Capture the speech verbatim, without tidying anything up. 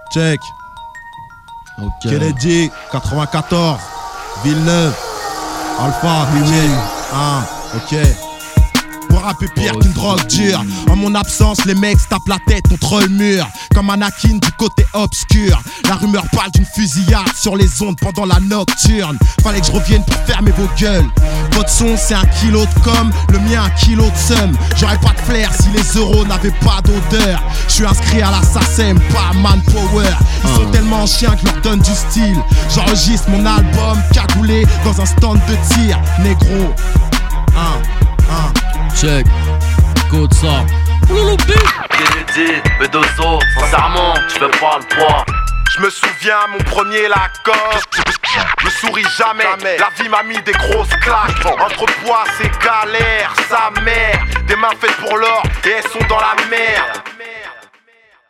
Check. Ok. Kennedy, quatre-vingt-quatorze. Villeneuve. Alpha, D J. Ah, ok. Pour rapper pire qu'une drogue dure. En mon absence, les mecs se tapent la tête contre le mur. Comme Anakin du côté obscur. La rumeur parle d'une fusillade sur les ondes pendant la nocturne. Fallait que je revienne pour fermer vos gueules. Votre son c'est un kilo de com, le mien un kilo de seum. J'aurais pas de flair si les euros n'avaient pas d'odeur. Je suis inscrit à la S A C E M, pas Manpower. Ils sont tellement chiens que je leur donne du style. J'enregistre mon album cagoulé dans un stand de tir. Négro. Un, un. Check. Code ça. Kennedy, Bedozo, sincèrement, tu fais pas le poids. Je me souviens, mon premier Lacoste. Je souris jamais, la vie m'a mis des grosses claques. Entre poids, c'est galère, sa mère. Des mains faites pour l'or et elles sont dans la merde.